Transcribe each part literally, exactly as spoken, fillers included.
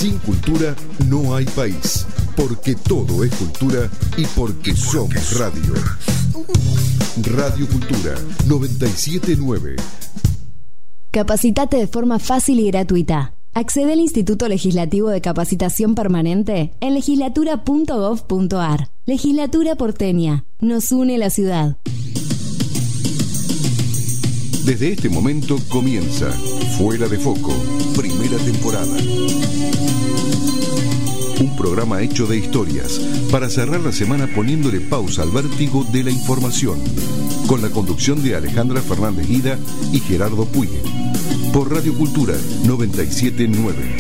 Sin cultura no hay país, porque todo es cultura y porque somos radio. Radio Cultura noventa y siete punto nueve. Capacitate de forma fácil y gratuita. Accede al Instituto Legislativo de Capacitación Permanente en legislatura punto gov punto ar. Legislatura porteña. Nos une la ciudad. Desde este momento comienza Fuera de Foco, primera temporada. Un programa hecho de historias para cerrar la semana poniéndole pausa al vértigo de la información, con la conducción de Alejandra Fernández Guida y Gerardo Puig, por Radio Cultura noventa y siete punto nueve.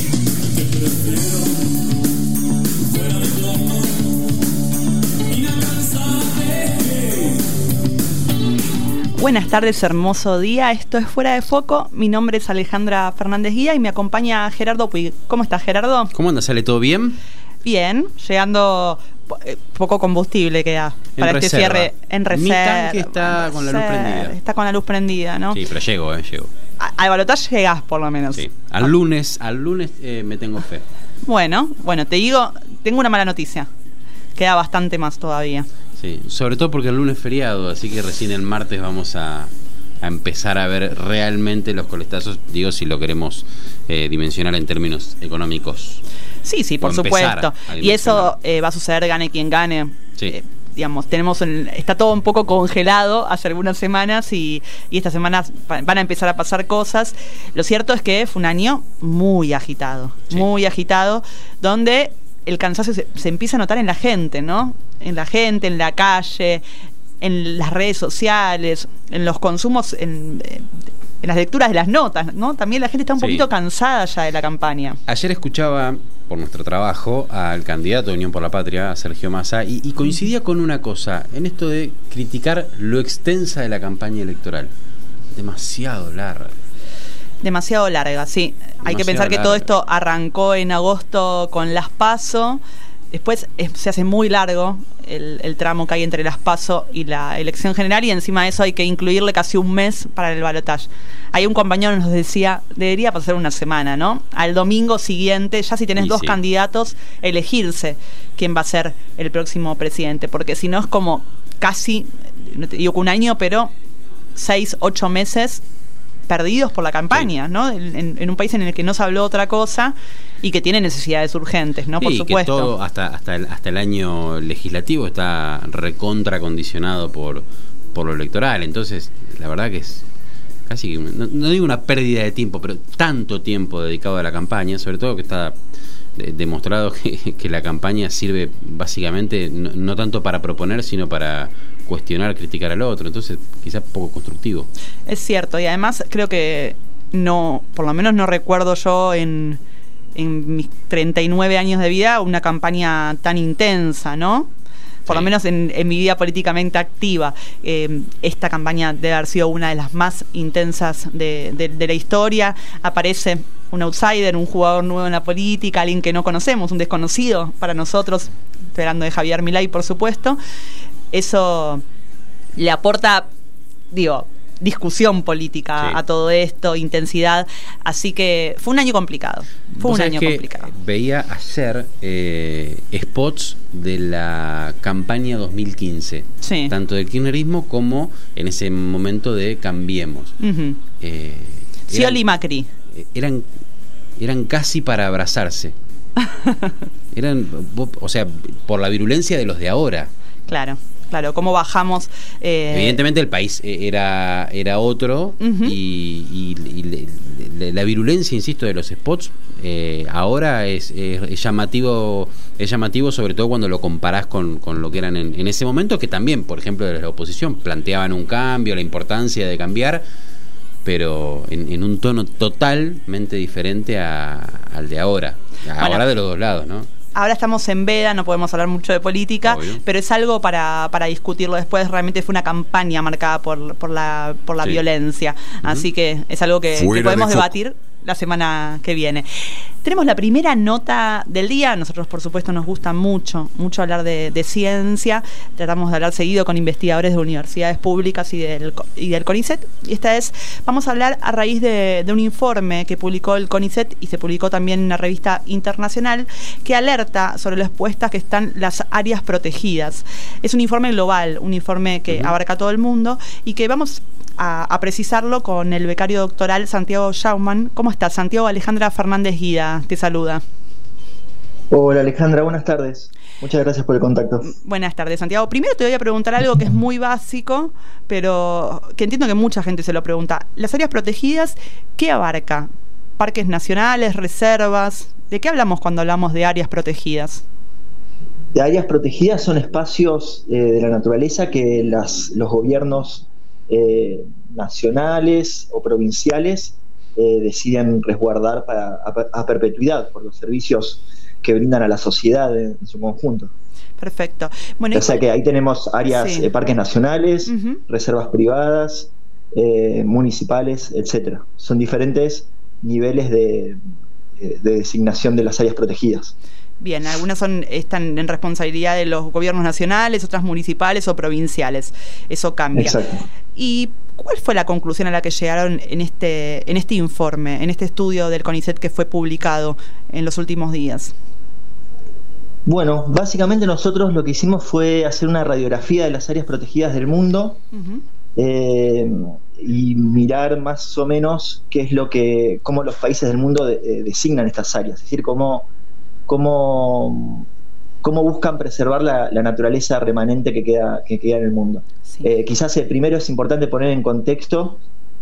Buenas tardes, hermoso día. Esto es Fuera de Foco. Mi nombre es Alejandra Fernández Guía y me acompaña Gerardo Puig. ¿Cómo estás, Gerardo? ¿Cómo andas? ¿Sale todo bien? Bien, llegando eh, poco combustible queda en para reserva. Este cierre en reserva. Mi tanque está con la luz prendida. Está con la luz prendida, ¿no? Sí, pero llego, eh, llego. A, al balotaje llegás, por lo menos. Sí. Al lunes, al lunes eh, me tengo fe. Bueno, bueno, te digo, tengo una mala noticia. Queda bastante más todavía. Sí, sobre todo porque el lunes es feriado, así que recién el martes vamos a, a empezar a ver realmente los coletazos, digo, si lo queremos eh, dimensionar en términos económicos. Sí, sí, por supuesto. Y eso eh, va a suceder gane quien gane. Sí. Eh, digamos, tenemos el, está todo un poco congelado hace algunas semanas y, y estas semanas van a empezar a pasar cosas. Lo cierto es que fue un año muy agitado, sí. muy agitado, donde el cansancio se, se empieza a notar en la gente, ¿no? En la gente, en la calle, en las redes sociales, en los consumos, en, en las lecturas de las notas, ¿no? También la gente está un sí. poquito cansada ya de la campaña. Ayer escuchaba, por nuestro trabajo, al candidato de Unión por la Patria, Sergio Massa, y, y coincidía con una cosa, en esto de criticar lo extensa de la campaña electoral. Demasiado larga. Demasiado larga, sí. Demasiado Hay que pensar larga. Que todo esto arrancó en agosto con las PASO. Después es, se hace muy largo el, el tramo que hay entre las PASO y la elección general, y encima de eso hay que incluirle casi un mes para el balotaje. Ahí un compañero nos decía, debería pasar una semana, ¿no? Al domingo siguiente, ya si tenés y dos sí. candidatos, elegirse quién va a ser el próximo presidente, porque si no es como casi, no te digo que un año, pero seis, ocho meses perdidos por la campaña, sí. ¿no? En, en un país en el que no se habló otra cosa y que tiene necesidades urgentes, ¿no? Sí, por supuesto. Que todo hasta hasta el, hasta el año legislativo está recontra condicionado por por lo electoral. Entonces, la verdad que es casi no, no digo una pérdida de tiempo, pero tanto tiempo dedicado a la campaña, sobre todo que está de, demostrado que, que la campaña sirve básicamente no, no tanto para proponer, sino para cuestionar, criticar al otro, entonces quizás poco constructivo. Es cierto, y además creo que no, por lo menos no recuerdo yo en, en mis treinta y nueve años de vida una campaña tan intensa, ¿no? Por sí. lo menos en, en mi vida políticamente activa. Eh, esta campaña debe haber sido una de las más intensas de, de, de la historia. Aparece un outsider, un jugador nuevo en la política, alguien que no conocemos, un desconocido para nosotros, estoy hablando de Javier Milei, por supuesto. Eso le aporta, digo, discusión política sí. a todo esto, intensidad. Así que fue un año complicado. Fue un año complicado. Veía ayer eh, spots de la campaña dos mil quince, sí. tanto del kirchnerismo como en ese momento de Cambiemos. Uh-huh. eh, Scioli y Macri. Eran, eran casi para abrazarse. Eran, o sea, por la virulencia de los de ahora. Claro. Claro, cómo bajamos... Eh... Evidentemente el país era era otro uh-huh. y, y, y le, le, la virulencia, insisto, de los spots eh, ahora es, es, es llamativo es llamativo sobre todo cuando lo comparás con, con lo que eran en, en ese momento, que también, por ejemplo, de la oposición planteaban un cambio, la importancia de cambiar, pero en, en un tono totalmente diferente a, al de ahora. Ahora bueno, de los dos lados, ¿no? Ahora estamos en veda, no podemos hablar mucho de política, obvio. Pero es algo para, para discutirlo después. Realmente fue una campaña marcada por, por la, por la sí. violencia. Uh-huh. Así que es algo que, que podemos debatir la semana que viene. Tenemos la primera nota del día. Nosotros, por supuesto, nos gusta mucho, mucho hablar de, de ciencia. Tratamos de hablar seguido con investigadores de universidades públicas y del, y del CONICET. Y esta es, vamos a hablar a raíz de, de un informe que publicó el CONICET y se publicó también en una revista internacional que alerta sobre lo expuestas que están las áreas protegidas. Es un informe global, un informe que uh-huh. abarca todo el mundo y que vamos a, a precisarlo con el becario doctoral Santiago Schaumann. ¿Cómo estás, Santiago? Alejandra Fernández Guida te saluda. Hola Alejandra, buenas tardes. Muchas gracias por el contacto. Buenas tardes, Santiago. Primero te voy a preguntar algo que es muy básico, pero que entiendo que mucha gente se lo pregunta. Las áreas protegidas, ¿qué abarca? ¿Parques nacionales, reservas? ¿De qué hablamos cuando hablamos de áreas protegidas? De áreas protegidas son espacios eh, de la naturaleza que las, los gobiernos eh, nacionales o provinciales eh, deciden resguardar para, a, a perpetuidad por los servicios que brindan a la sociedad en, en su conjunto. Perfecto. Bueno, o sea cuál... que ahí tenemos áreas, sí. eh, parques nacionales, uh-huh. reservas privadas, eh, municipales, etcétera. Son diferentes niveles de, de designación de las áreas protegidas. Bien, algunas son están en responsabilidad de los gobiernos nacionales, otras municipales o provinciales. Eso cambia. Exacto. ¿Y cuál fue la conclusión a la que llegaron en este en este informe, en este estudio del CONICET que fue publicado en los últimos días? Bueno, básicamente nosotros lo que hicimos fue hacer una radiografía de las áreas protegidas del mundo uh-huh. eh, y mirar más o menos qué es lo que, cómo los países del mundo de, eh, designan estas áreas, es decir, cómo Cómo, cómo buscan preservar la, la naturaleza remanente que queda, que queda en el mundo. Sí. Eh, quizás el primero es importante poner en contexto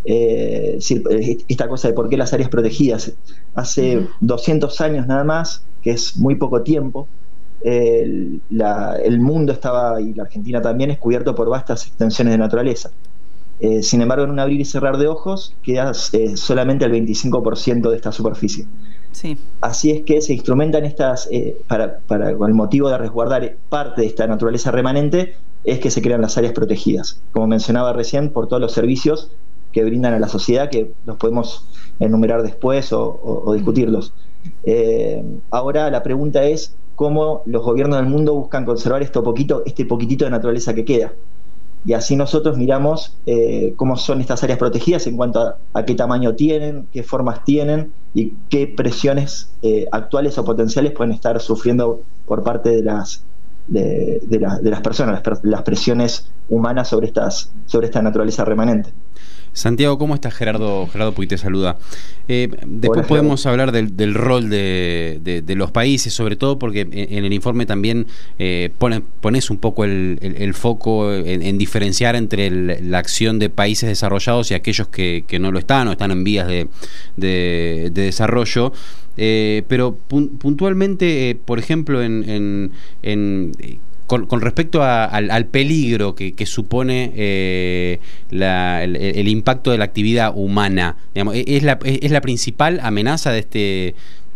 eh, esta cosa de por qué las áreas protegidas. Hace uh-huh. doscientos años nada más, que es muy poco tiempo, eh, el, la, el mundo estaba, y la Argentina también, es cubierto por vastas extensiones de naturaleza. Eh, sin embargo, en un abrir y cerrar de ojos queda eh, solamente el veinticinco por ciento de esta superficie. Sí. Así es que se instrumentan estas, eh, para, para, con el motivo de resguardar parte de esta naturaleza remanente, es que se crean las áreas protegidas, como mencionaba recién, por todos los servicios que brindan a la sociedad, que los podemos enumerar después o, o, o discutirlos. Eh, ahora la pregunta es cómo los gobiernos del mundo buscan conservar esto poquito, este poquitito de naturaleza que queda. Y así nosotros miramos eh, cómo son estas áreas protegidas en cuanto a, a qué tamaño tienen, qué formas tienen y qué presiones eh, actuales o potenciales pueden estar sufriendo por parte de las de, de, la, de las personas, las, las presiones humanas sobre estas sobre esta naturaleza remanente. Santiago, ¿cómo estás? Gerardo, Gerardo Puy te saluda. Eh, después Hola, podemos hablar del, del rol de, de, de los países, sobre todo porque en, en el informe también eh, pone, pones un poco el, el, el foco en, en diferenciar entre el, la acción de países desarrollados y aquellos que, que no lo están o están en vías de, de, de desarrollo. Eh, pero pun, puntualmente, eh, por ejemplo, en... en, en Con, con respecto a, al, al peligro que, que supone eh, la, el, el impacto de la actividad humana, digamos, ¿es la, es la principal amenaza de este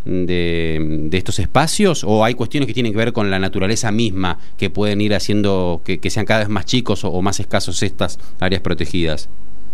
de, de estos espacios o hay cuestiones que tienen que ver con la naturaleza misma que pueden ir haciendo que, que sean cada vez más chicos o, o más escasos estas áreas protegidas?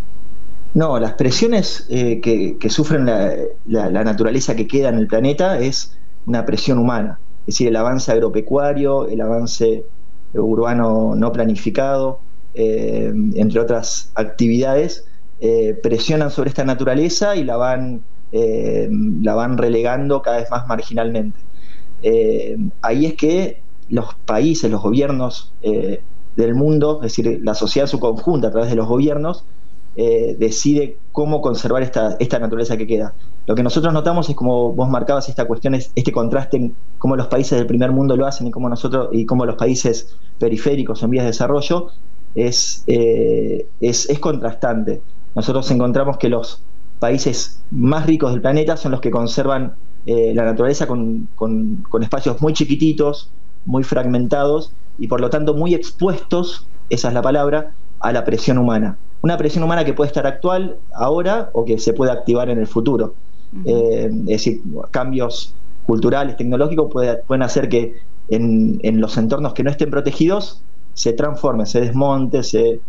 No, las presiones eh, que, que sufren la, la, la naturaleza que queda en el planeta es una presión humana. Es decir, el avance agropecuario, el avance urbano no planificado, eh, entre otras actividades, eh, presionan sobre esta naturaleza y la van, eh, la van relegando cada vez más marginalmente. Eh, ahí es que los países, los gobiernos eh, del mundo, es decir, la sociedad en su conjunto a través de los gobiernos, eh, decide cómo conservar esta, esta naturaleza que queda. Lo que nosotros notamos es, como vos marcabas, esta cuestión, es este contraste en cómo los países del primer mundo lo hacen y cómo nosotros y cómo los países periféricos en vías de desarrollo es, eh, es, es contrastante. Nosotros encontramos que los países más ricos del planeta son los que conservan eh, la naturaleza con, con, con espacios muy chiquititos, muy fragmentados y por lo tanto muy expuestos, esa es la palabra, a la presión humana. Una presión humana que puede estar actual ahora o que se puede activar en el futuro. Uh-huh. Eh, es decir, cambios culturales, tecnológicos puede, pueden hacer que en, en los entornos que no estén protegidos se transforme, se desmonte, se,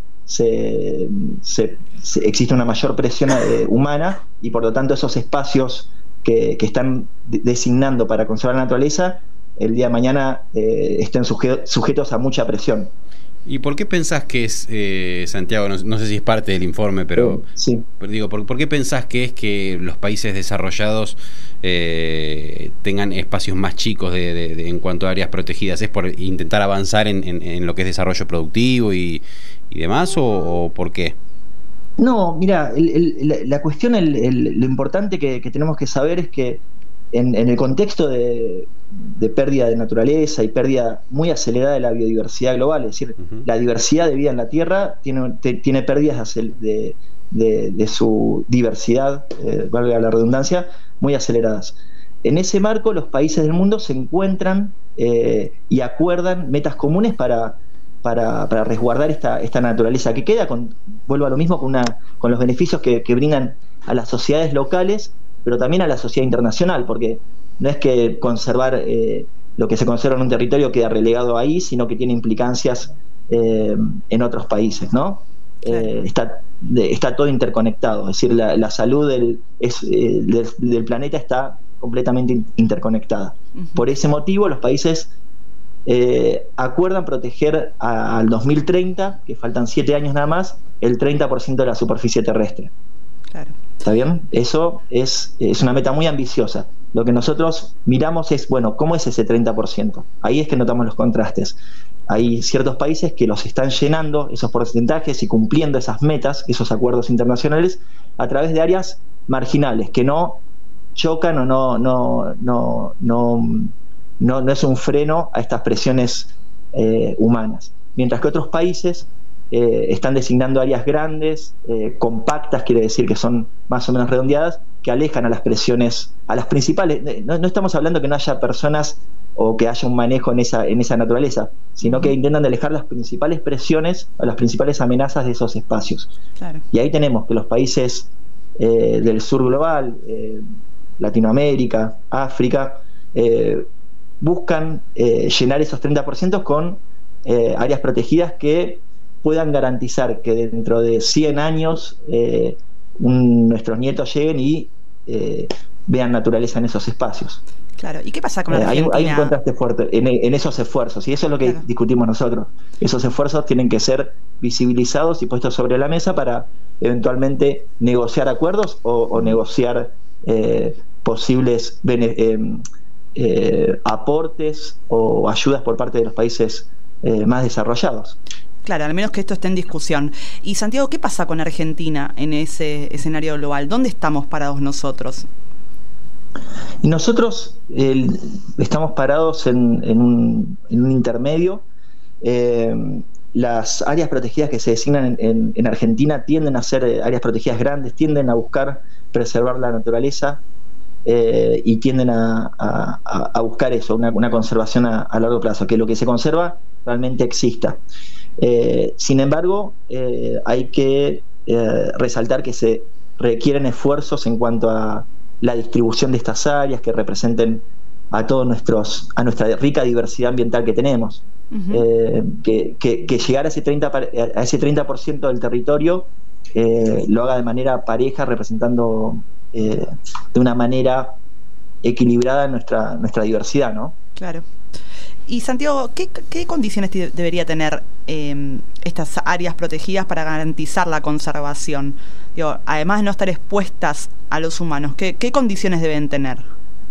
se, se, se existe una mayor presión eh, humana y por lo tanto esos espacios que, que están de, designando para conservar la naturaleza, el día de mañana eh, estén suje, sujetos a mucha presión. ¿Y por qué pensás que es, eh, Santiago, no, no sé si es parte del informe, pero, sí. pero digo, ¿por, ¿por qué pensás que es que los países desarrollados eh, tengan espacios más chicos de, de, de, en cuanto a áreas protegidas? ¿Es por intentar avanzar en, en, en lo que es desarrollo productivo y, y demás, o, o por qué? No, mira, el, el, la, la cuestión, el, el, lo importante que, que tenemos que saber es que en, en el contexto de, de pérdida de naturaleza y pérdida muy acelerada de la biodiversidad global, es decir, uh-huh. la diversidad de vida en la Tierra tiene, te, tiene pérdidas de, de, de su diversidad, eh, valga la redundancia, muy aceleradas. En ese marco, los países del mundo se encuentran eh, y acuerdan metas comunes para, para, para resguardar esta, esta naturaleza que queda, con, vuelvo a lo mismo, con, una, con los beneficios que, que brindan a las sociedades locales, pero también a la sociedad internacional, porque no es que conservar eh, lo que se conserva en un territorio queda relegado ahí, sino que tiene implicancias eh, en otros países, ¿no? Eh, está, de, está todo interconectado, es decir, la, la salud del, es, eh, del, del planeta está completamente interconectada. Uh-huh. Por ese motivo, los países eh, acuerdan proteger a, al dos mil treinta, que faltan siete años nada más, el treinta por ciento de la superficie terrestre. Claro. ¿Está bien? Eso es, es una meta muy ambiciosa. Lo que nosotros miramos es, bueno, ¿cómo es ese treinta por ciento? Ahí es que notamos los contrastes. Hay ciertos países que los están llenando, esos porcentajes, y cumpliendo esas metas, esos acuerdos internacionales, a través de áreas marginales, que no chocan o no, no, no, no, no, no es un freno a estas presiones eh, humanas. Mientras que otros países eh, están designando áreas grandes, eh, compactas, quiere decir que son más o menos redondeadas, que alejan a las presiones, a las principales. No, no estamos hablando que no haya personas o que haya un manejo en esa, en esa naturaleza, sino que intentan alejar las principales presiones, a las principales amenazas de esos espacios. Claro. Y ahí tenemos que los países eh, del sur global, eh, Latinoamérica, África, eh, buscan eh, llenar esos treinta por ciento con eh, áreas protegidas que puedan garantizar que dentro de cien años eh, un, nuestros nietos lleguen y eh, vean naturaleza en esos espacios. Claro. ¿Y qué pasa con la eh, Argentina? Hay, hay un contraste fuerte en, en esos esfuerzos, y eso es lo que claro. discutimos nosotros. Esos esfuerzos tienen que ser visibilizados y puestos sobre la mesa para eventualmente negociar acuerdos o, o negociar eh, posibles bene, eh, eh, aportes o ayudas por parte de los países eh, más desarrollados. Claro, al menos que esto esté en discusión. Y Santiago, ¿qué pasa con Argentina en ese escenario global? ¿Dónde estamos parados nosotros? Y nosotros eh, estamos parados en, en, un, en un intermedio. Eh, las áreas protegidas que se designan en, en, en Argentina tienden a ser áreas protegidas grandes, tienden a buscar preservar la naturaleza eh, y tienden a, a, a buscar eso, una, una conservación a, a largo plazo, que lo que se conserva realmente exista. Eh, sin embargo, eh, hay que eh, resaltar que se requieren esfuerzos en cuanto a la distribución de estas áreas que representen a todos nuestros, a nuestra rica diversidad ambiental que tenemos. Uh-huh. eh, que, que, que llegar a ese treinta, a ese treinta por ciento del territorio eh, lo haga de manera pareja, representando eh, de una manera equilibrada nuestra, nuestra diversidad, ¿no? Claro. Y Santiago, ¿qué, qué condiciones t- debería tener eh, estas áreas protegidas para garantizar la conservación? Digo, además de no estar expuestas a los humanos, ¿qué, qué condiciones deben tener?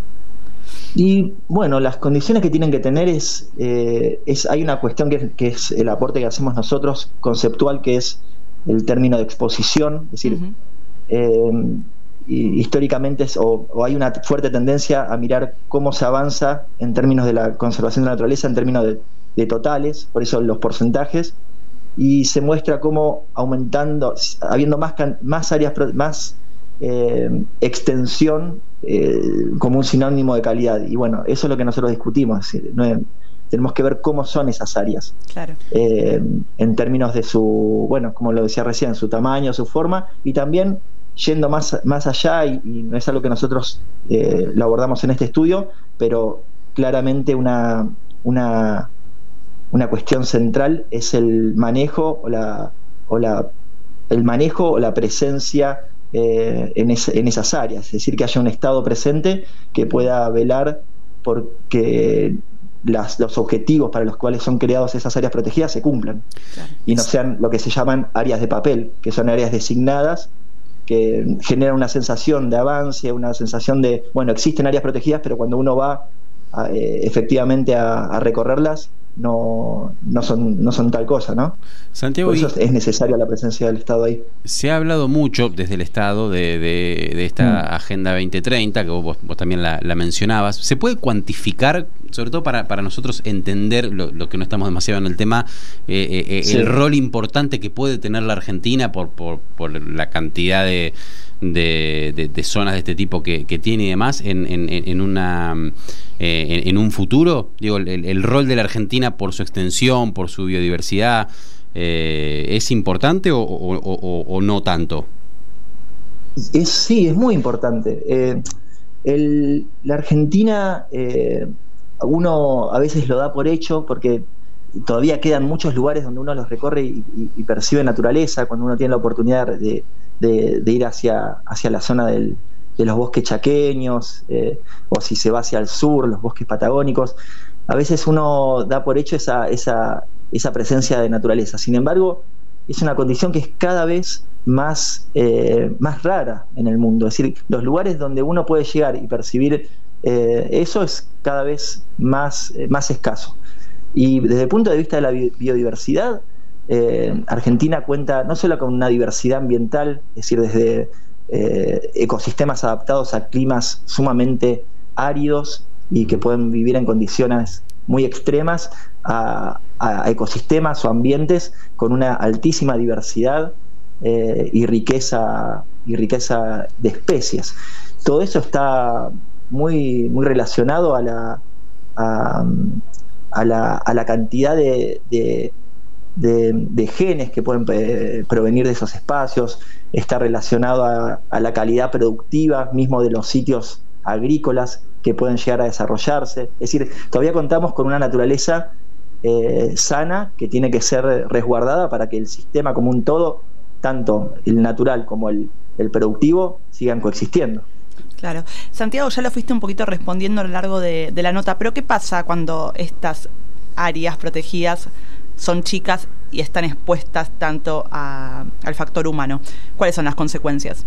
Y bueno, las condiciones que tienen que tener es, eh, es hay una cuestión que, que es el aporte que hacemos nosotros, conceptual, que es el término de exposición, es decir, uh-huh. eh, y históricamente es, o, o hay una fuerte tendencia a mirar cómo se avanza en términos de la conservación de la naturaleza, en términos de, de totales, por eso los porcentajes, y se muestra cómo aumentando, habiendo más, más áreas, más eh, extensión eh, como un sinónimo de calidad. Y bueno, eso es lo que nosotros discutimos, es decir, no es, tenemos que ver cómo son esas áreas, claro. eh, en términos de su, bueno, como lo decía recién, su tamaño, su forma, y también yendo más, más allá, y, y no es algo que nosotros eh, lo abordamos en este estudio, pero claramente una, una, una cuestión central es el manejo o la, o la, el manejo o la presencia eh, en, es, en esas áreas, es decir, que haya un Estado presente que pueda velar por que las, los objetivos para los cuales son creadas esas áreas protegidas se cumplan, claro, y no sean lo que se llaman áreas de papel, que son áreas designadas que generan una sensación de avance, una sensación de, bueno, existen áreas protegidas, pero cuando uno va a, eh, efectivamente a, a recorrerlas, no, no, son, no son tal cosa, ¿no? Santiago, por eso es necesaria la presencia del Estado ahí. Se ha hablado mucho desde el Estado de, de, de esta mm. Agenda veinte treinta, que vos, vos también la, la mencionabas. ¿Se puede cuantificar, sobre todo para, para nosotros entender, lo, lo que no estamos demasiado en el tema, eh, eh, sí. el rol importante que puede tener la Argentina por, por, por la cantidad de... De, de, de zonas de este tipo que, que tiene y demás en, en, en una eh, en, en un futuro? Digo, el, el rol de la Argentina por su extensión, por su biodiversidad, eh, ¿es importante o, o, o, o no tanto? Es, sí, es muy importante. Eh, el, la Argentina, eh, uno a veces lo da por hecho porque todavía quedan muchos lugares donde uno los recorre y, y, y percibe naturaleza, cuando uno tiene la oportunidad de De, de ir hacia, hacia la zona del, de los bosques chaqueños, eh, o si se va hacia el sur, los bosques patagónicos. A veces uno da por hecho esa, esa, esa presencia de naturaleza. Sin embargo, es una condición que es cada vez más, eh, más rara en el mundo. Es decir, los lugares donde uno puede llegar y percibir eh, eso es cada vez más, eh, más escaso. Y desde el punto de vista de la biodiversidad, Eh, Argentina cuenta no solo con una diversidad ambiental, es decir, desde eh, ecosistemas adaptados a climas sumamente áridos y que pueden vivir en condiciones muy extremas, a, a ecosistemas o ambientes con una altísima diversidad eh, y riqueza y riqueza de especies. Todo eso está muy, muy relacionado a la, a, a la, a la cantidad de, de De, de genes que pueden eh, provenir de esos espacios, está relacionado a, a la calidad productiva mismo de los sitios agrícolas que pueden llegar a desarrollarse. Es decir, todavía contamos con una naturaleza eh, sana que tiene que ser resguardada para que el sistema como un todo, tanto el natural como el, el productivo, sigan coexistiendo. Claro. Santiago, ya lo fuiste un poquito respondiendo a lo largo de, de la nota, pero ¿qué pasa cuando estas áreas protegidas son chicas y están expuestas tanto a, al factor humano? ¿Cuáles son las consecuencias?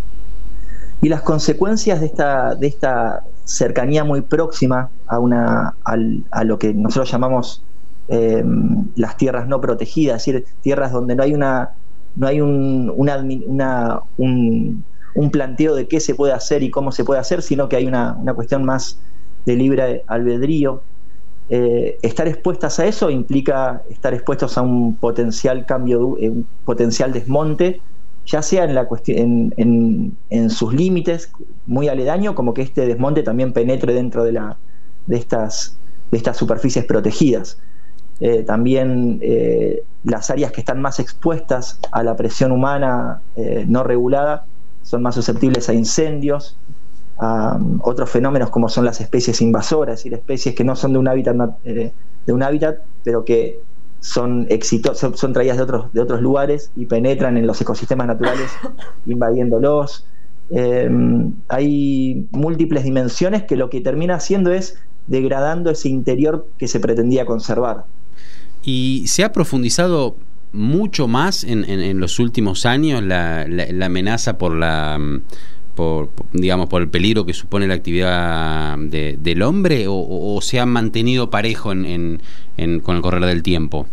Y las consecuencias de esta, de esta cercanía muy próxima a, una, a, a lo que nosotros llamamos eh, las tierras no protegidas, es decir, tierras donde no hay una no hay un, una, una, un, un planteo de qué se puede hacer y cómo se puede hacer, sino que hay una, una cuestión más de libre albedrío. Eh, estar expuestas a eso implica estar expuestos a un potencial cambio, un potencial desmonte, ya sea en, la cuestión, en, en, en sus límites muy aledaño, como que este desmonte también penetre dentro de, la, de, estas, de estas superficies protegidas. Eh, también eh, las áreas que están más expuestas a la presión humana eh, no regulada son más susceptibles a incendios, a um, otros fenómenos como son las especies invasoras, es decir, especies que no son de un hábitat, eh, de un hábitat pero que son exitosos, son traídas de otros, de otros lugares y penetran en los ecosistemas naturales invadiéndolos. Eh, hay múltiples dimensiones que lo que termina haciendo es degradando ese interior que se pretendía conservar. ¿Y se ha profundizado mucho más en, en, en los últimos años la, la, la amenaza por la... Por, digamos, por el peligro que supone la actividad de, del hombre, o, o se ha mantenido parejo en, en, en, con el correr del tiempo?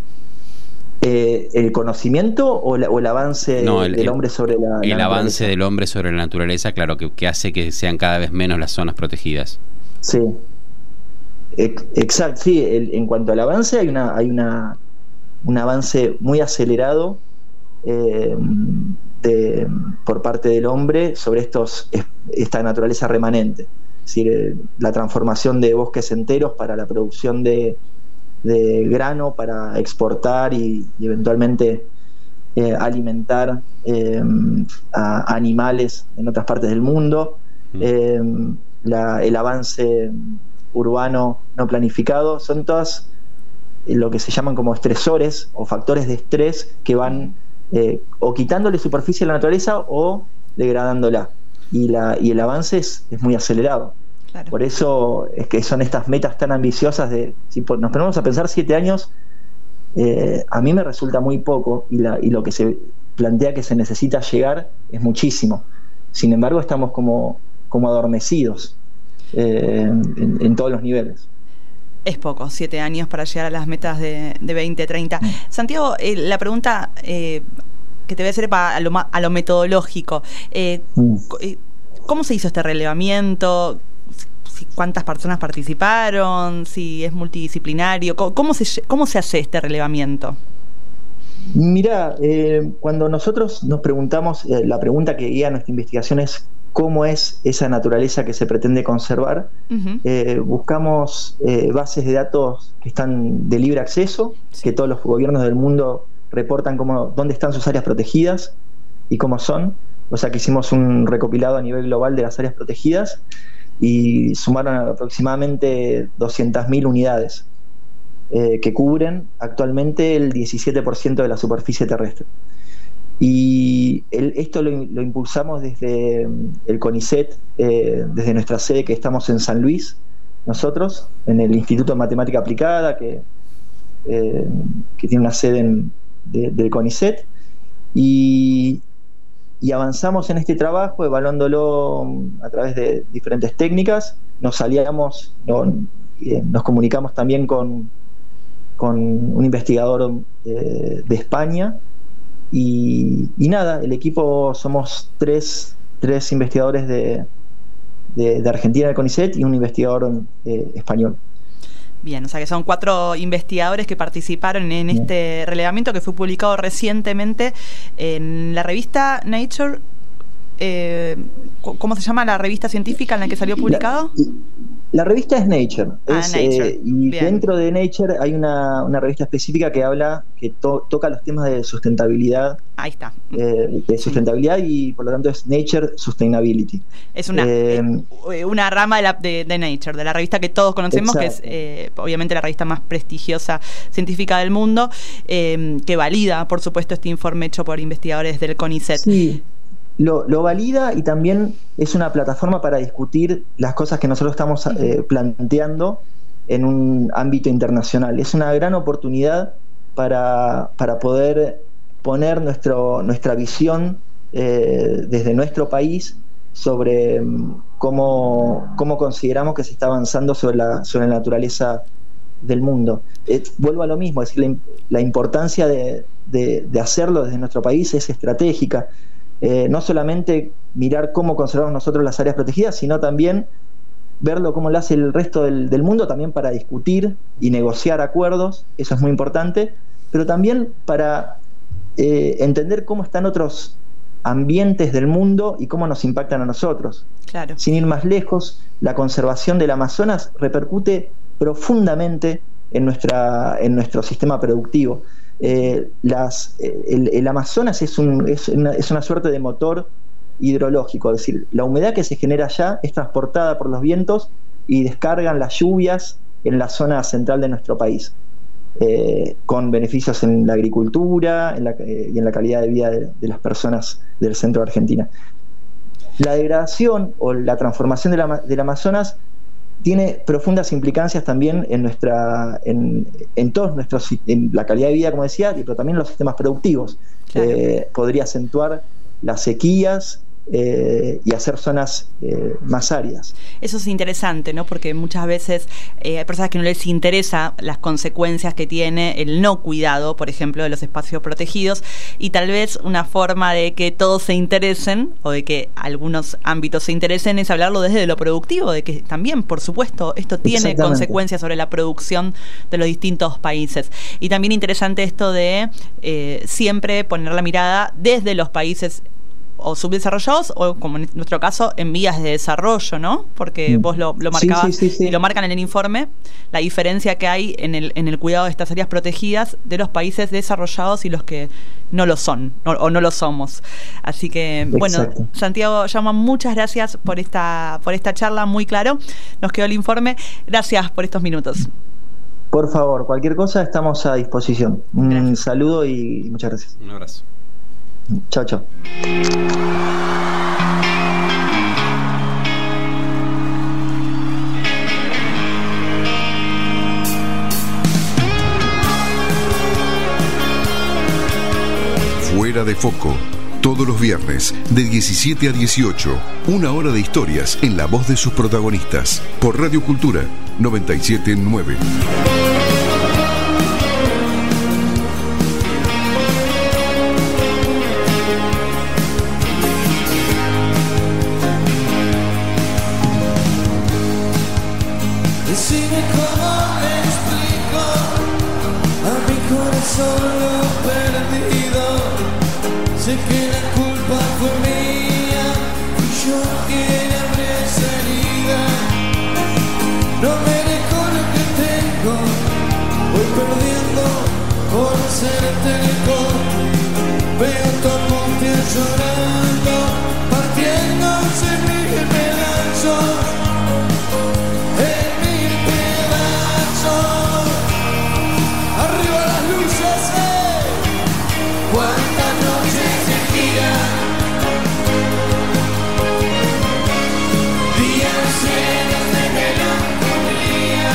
Eh, ¿El conocimiento o, la, o el avance no, el, del hombre sobre la, el la avance del hombre sobre la naturaleza, claro, que, que hace que sean cada vez menos las zonas protegidas? Sí, exacto, sí. El, en cuanto al avance, hay una hay una un avance muy acelerado eh, De, por parte del hombre sobre estos esta naturaleza remanente, es decir, la transformación de bosques enteros para la producción de, de grano para exportar y, y eventualmente eh, alimentar eh, a animales en otras partes del mundo, mm. eh, la, el avance urbano no planificado, son todas lo que se llaman como estresores o factores de estrés que van Eh, o quitándole superficie a la naturaleza o degradándola. Y, la, y el avance es, es muy acelerado. Claro. Por eso es que son estas metas tan ambiciosas de, si nos ponemos a pensar siete años, eh, a mí me resulta muy poco, y, la, y lo que se plantea que se necesita llegar es muchísimo. Sin embargo, estamos como, como adormecidos eh, en, en todos los niveles. Es poco, siete años para llegar a las metas de, de veinte treinta. Mm. Santiago, eh, la pregunta eh, que te voy a hacer para a lo, a lo metodológico. Eh, mm. ¿Cómo se hizo este relevamiento? ¿Cuántas personas participaron? ¿Si es multidisciplinario? ¿Cómo, cómo, se, cómo se hace este relevamiento? Mira, eh, cuando nosotros nos preguntamos, eh, la pregunta que guía nuestra investigación es cómo es esa naturaleza que se pretende conservar. Uh-huh. eh, buscamos eh, bases de datos que están de libre acceso, sí. que todos los gobiernos del mundo reportan cómo, dónde están sus áreas protegidas y cómo son. O sea que hicimos un recopilado a nivel global de las áreas protegidas y sumaron aproximadamente doscientas mil unidades eh, que cubren actualmente el diecisiete por ciento de la superficie terrestre. Y el, esto lo, lo impulsamos desde el CONICET, eh, desde nuestra sede que estamos en San Luis, nosotros, en el Instituto de Matemática Aplicada, que, eh, que tiene una sede en, de, del CONICET, y, y avanzamos en este trabajo evaluándolo a través de diferentes técnicas. Nos aliamos, no, eh, nos comunicamos también con, con un investigador eh, de España. Y, y nada, el equipo somos tres, tres investigadores de, de, de Argentina del CONICET y un investigador eh, español. Bien, o sea que son cuatro investigadores que participaron en Bien. este relevamiento que fue publicado recientemente en la revista Nature. Eh, ¿Cómo se llama la revista científica en la que salió publicado? La, la revista es Nature, ah, es, Nature. Eh, y Bien. Dentro de Nature hay una, una revista específica que habla, que to, toca los temas de sustentabilidad. Ahí está. Eh, de sustentabilidad y por lo tanto es Nature Sustainability. Es una, eh, una rama de, la, de, de Nature, de la revista que todos conocemos, exacto. que es eh, obviamente la revista más prestigiosa científica del mundo, eh, que valida, por supuesto, este informe hecho por investigadores del CONICET. Sí. Lo, lo valida y también es una plataforma para discutir las cosas que nosotros estamos eh, planteando en un ámbito internacional. Es una gran oportunidad para, para poder poner nuestro, nuestra visión eh, desde nuestro país sobre cómo, cómo consideramos que se está avanzando sobre la, sobre la naturaleza del mundo. Eh, vuelvo a lo mismo, es decir, la, la importancia de, de, de hacerlo desde nuestro país es estratégica. Eh, no solamente mirar cómo conservamos nosotros las áreas protegidas, sino también verlo cómo lo hace el resto del, del mundo, también para discutir y negociar acuerdos, eso es muy importante, pero también para eh, entender cómo están otros ambientes del mundo y cómo nos impactan a nosotros. Claro. Sin ir más lejos, la conservación del Amazonas repercute profundamente en, nuestra, en nuestro sistema productivo. Eh, las, eh, el, el Amazonas es, un, es, una, es una suerte de motor hidrológico, es decir, la humedad que se genera allá es transportada por los vientos y descargan las lluvias en la zona central de nuestro país, eh, con beneficios en la agricultura en la, eh, y en la calidad de vida de, de las personas del centro de Argentina. La degradación o la transformación de la, del Amazonas tiene profundas implicancias también en nuestra en, en todos nuestros en la calidad de vida, como decía, pero también en los sistemas productivos. Claro. Eh, podría acentuar las sequías eh, y hacer zonas eh, más áridas. Eso es interesante, ¿no? Porque muchas veces eh, hay personas que no les interesa las consecuencias que tiene el no cuidado, por ejemplo, de los espacios protegidos, y tal vez una forma de que todos se interesen, o de que algunos ámbitos se interesen, es hablarlo desde lo productivo, de que también, por supuesto, esto tiene consecuencias sobre la producción de los distintos países. Y también interesante esto de eh, siempre poner la mirada desde los países o subdesarrollados, o como en nuestro caso, en vías de desarrollo, ¿no? Porque vos lo, lo marcabas, sí, sí, sí, sí. y lo marcan en el informe, la diferencia que hay en el, en el cuidado de estas áreas protegidas de los países desarrollados y los que no lo son, o, o no lo somos. Así que, Exacto. bueno, Santiago Llama, muchas gracias por esta, por esta charla, muy claro. Nos quedó el informe. Gracias por estos minutos. Por favor, cualquier cosa estamos a disposición. Un gracias. saludo y muchas gracias. Un abrazo. Chao, chao. Fuera de Foco. Todos los viernes, de diecisiete a dieciocho, una hora de historias en la voz de sus protagonistas. Por Radio Cultura noventa y siete punto nueve. Decime cómo le explico a mi corazón lo perdido. Sé que la culpa fue mía y yo quien abrí esa herida. No merezco lo que tengo, voy perdiendo por ser terco. Veo tu apunte llorando, partiéndose en mil pedazos. Arriba las luces, eh. Cuántas noches de gira, días llenos de melancolía.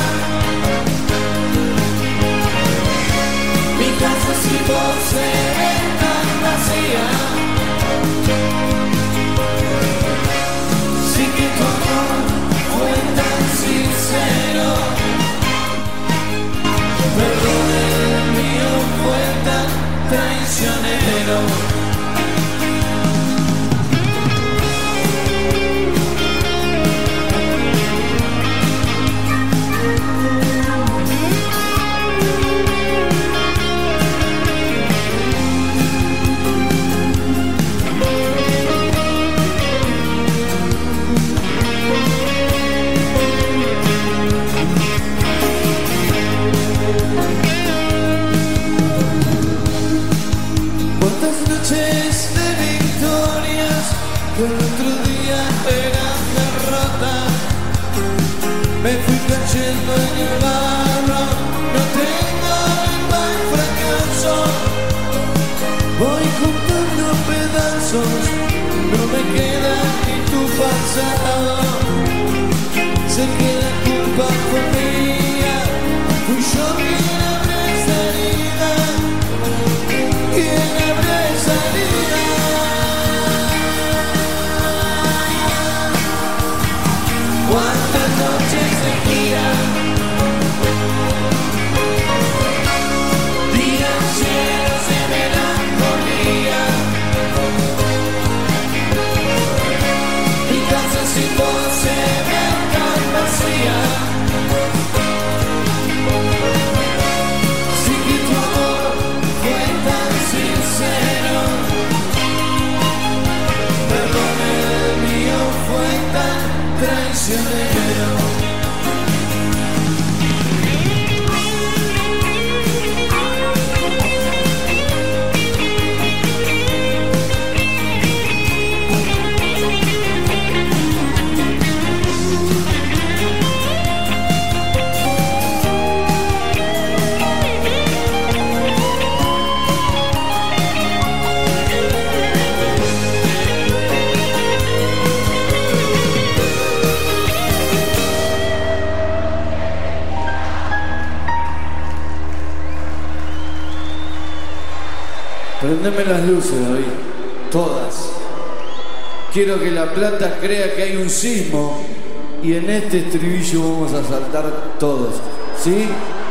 Mi casa sin vos se ve tan vacía. Sí que tu amor fue tan sincero. Perdón, el mío fue tan traicionero. Noches de victorias que el otro día eran derrotas. Me fui cayendo en el barro, no tengo alma en fracaso. Voy juntando pedazos, no me queda ni tu pasado. Sé que la culpa fue mía, fui yo quien abrió esa herida. Quien abrió esa herida. Cuántas noches de gira, días llenos de melancolía. Mi casa sin vos se ve tan vacía. Sí que tu amor fue tan sincero. Perdón, el mío fue tan traicionero. Prendeme las luces, David, todas. Quiero que La Plata crea que hay un sismo y en este estribillo vamos a saltar todos, ¿sí?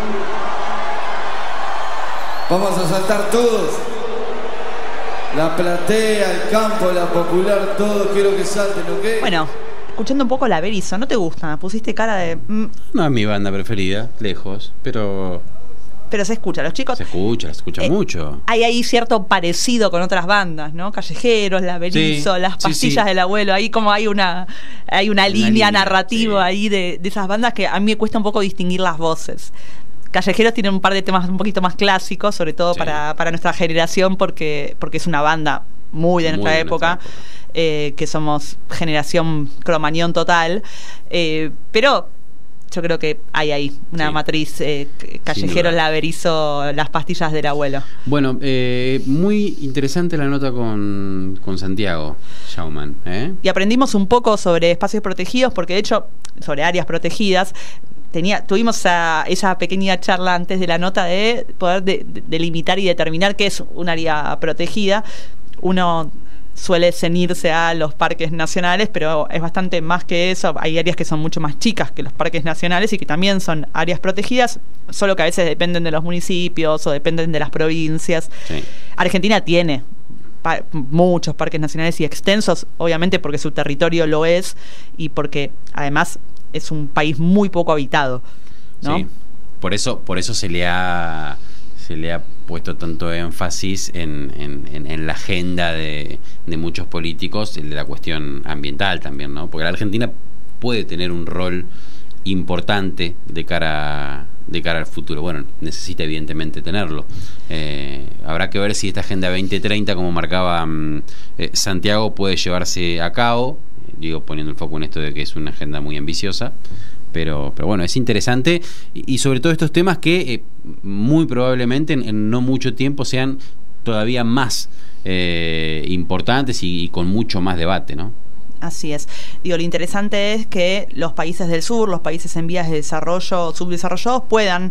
Vamos a saltar todos. La platea, el campo, la popular, todos quiero que salten, ¿ok? Bueno, escuchando un poco la Berizo, ¿no te gusta? Pusiste cara de... Mm. No es mi banda preferida, lejos, pero... Pero se escucha, los chicos... Se escucha, se escucha eh, mucho. Hay ahí cierto parecido con otras bandas, ¿no? Callejeros, La Berizo, sí, Las Pastillas sí, sí. del Abuelo. Ahí como hay una hay una, una línea, línea narrativa sí. ahí de, de esas bandas que a mí me cuesta un poco distinguir las voces. Callejeros tienen un par de temas un poquito más clásicos, sobre todo sí. para, para nuestra generación, porque, porque es una banda muy de nuestra muy época, de nuestra época. Eh, que somos generación cromañón total. Eh, pero... Yo creo que hay ahí una sí. matriz eh, Callejeros, La Berizo, Las Pastillas del Abuelo. Bueno, eh, muy interesante la nota con, con Santiago Schaumann, ¿eh? Y aprendimos un poco sobre espacios protegidos, porque de hecho, sobre áreas protegidas, tenía, tuvimos esa, esa pequeña charla antes de la nota de poder de, de, delimitar y determinar qué es un área protegida. Uno suele ceñirse a los parques nacionales, pero es bastante más que eso. Hay áreas que son mucho más chicas que los parques nacionales y que también son áreas protegidas, solo que a veces dependen de los municipios o dependen de las provincias. Sí. Argentina tiene pa- muchos parques nacionales y extensos, obviamente porque su territorio lo es y porque además es un país muy poco habitado, ¿no? Sí, por eso, por eso se le ha se le ha puesto tanto énfasis en, en, en, en la agenda de, de muchos políticos, de la cuestión ambiental también, ¿no? Porque la Argentina puede tener un rol importante de cara de cara al futuro. Bueno, necesita evidentemente tenerlo. Eh, habrá que ver si esta Agenda veinte treinta, como marcaba eh, Santiago, puede llevarse a cabo. Digo, poniendo el foco en esto de que es una agenda muy ambiciosa. Pero, pero bueno, es interesante y, y sobre todo estos temas que eh, muy probablemente en, en no mucho tiempo sean todavía más eh, importantes y, y con mucho más debate, ¿no? Así es. Digo, lo interesante es que los países del sur, los países en vías de desarrollo, subdesarrollados, puedan